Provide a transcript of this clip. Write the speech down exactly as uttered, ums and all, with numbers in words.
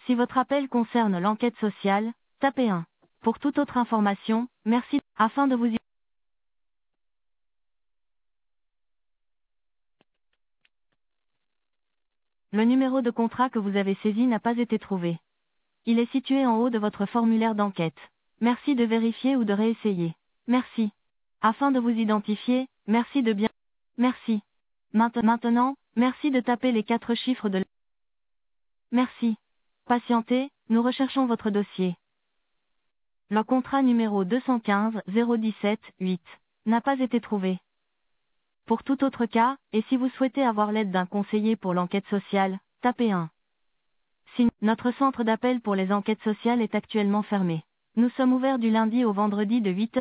Si votre appel concerne l'enquête sociale, tapez un. Pour toute autre information, merci. Afin de vous y... Le numéro de contrat que vous avez saisi n'a pas été trouvé. Il est situé en haut de votre formulaire d'enquête. Merci de vérifier ou de réessayer. Merci. Afin de vous identifier, merci de bien... Merci. Mainte- Maintenant, merci de taper les quatre chiffres de... l- Merci. Patientez, nous recherchons votre dossier. Le contrat numéro deux cent quinze zéro dix-sept huit n'a pas été trouvé. Pour tout autre cas, et si vous souhaitez avoir l'aide d'un conseiller pour l'enquête sociale, tapez un. Si notre centre d'appel pour les enquêtes sociales est actuellement fermé. Nous sommes ouverts du lundi au vendredi de huit heures